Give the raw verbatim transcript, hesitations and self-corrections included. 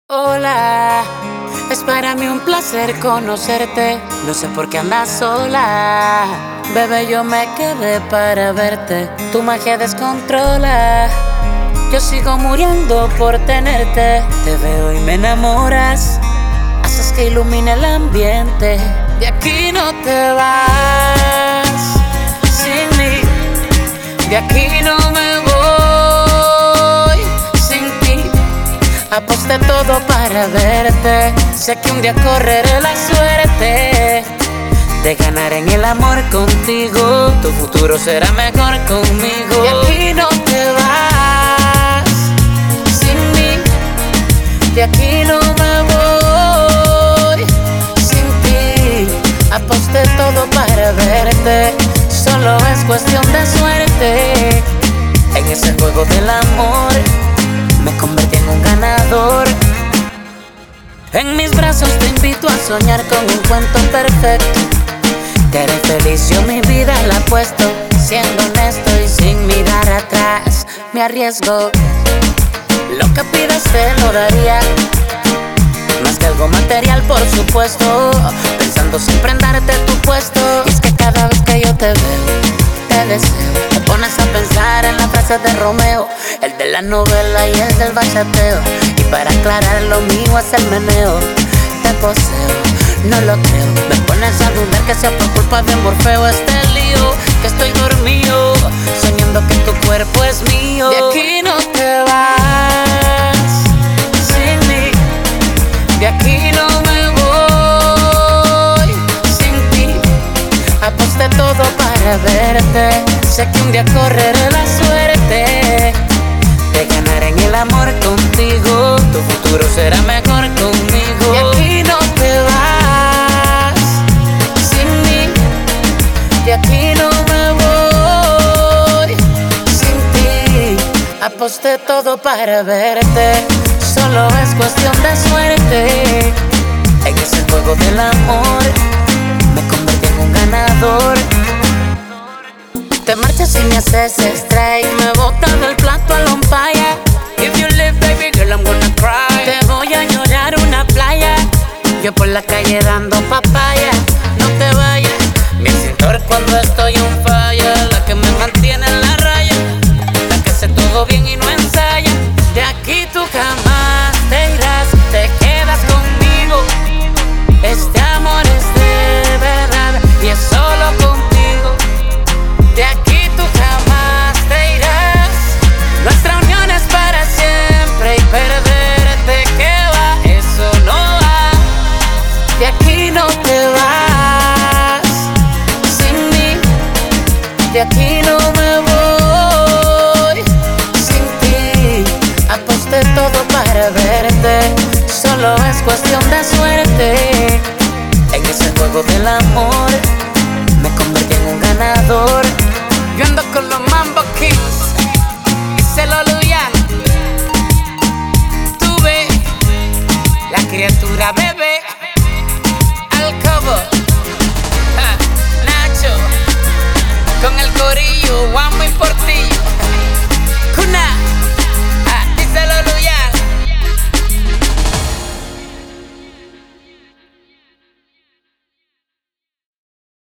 Hola, es para mí un placer conocerte. No sé por qué andas sola. Bebé, yo me quedé para verte. Tu magia descontrola. Yo sigo muriendo por tenerte. Te veo y me enamoras. Haces que ilumine el ambiente. De aquí no te vas sin mí. De aquí no me voy sin ti. Aposté todo para verte. Sé que un día correré la suerte de ganar en el amor contigo. Tu futuro será mejor conmigo. De aquí no te vas sin mí. De aquí no me voy sin ti. Aposté todo para verte. Solo es cuestión de suerte. En ese juego del amor me convertí en un ganador. En mis brazos te invito a soñar con un cuento perfecto. Te haré feliz, yo mi vida la apuesto. Siendo honesto y sin mirar atrás, me arriesgo. Lo que pidas te lo daría, más que algo material, por supuesto. Pensando siempre en darte tu puesto. Y es que cada vez que yo te veo, te deseo. Te pones a pensar en la frase de Romeo, el de la novela y el del bachateo. Y para aclarar, lo mío es el meneo. Te poseo, no lo creo. Me pones a dudar que sea por culpa de Morfeo este lío. Que estoy dormido, soñando que tu cuerpo es mío. De aquí no te vas sin mí. De aquí no me voy sin ti. Aposté todo para verte. Sé que un día correré la suerte de ganar en el amor contigo. Tu futuro será mejor conmigo. De aquí no te vas sin mí. De aquí no me voy sin ti. Aposté todo para verte. Solo es cuestión de suerte. En ese juego del amor me convertí en un ganador. Te marchas y me haces strike. Me botas del plato al umpire. If you leave, baby girl, I'm gonna cry. Te voy a llorar una playa. Yo por la calle dando papaya. No te vayas, mi cintor cuando estoy on fire. La que me mantiene en la raya, la que hace todo bien y no ensaya. De aquí tú jamás te irás, te quedas conmigo. Este amor es de verdad y es solo contigo. De aquí tú jamás te irás. Nuestra unión es para siempre y perderte que va, eso no va. De aquí no te vas sin mí. De aquí no me voy sin ti. Aposté todo para verte. Solo es cuestión de suerte. En ese juego del amor me convertí en un ganador. Yo ando con los Mambo Kings y se lo Luyan. Tuve la criatura bebé al cobo, ja, Nacho con el corillo Wamba.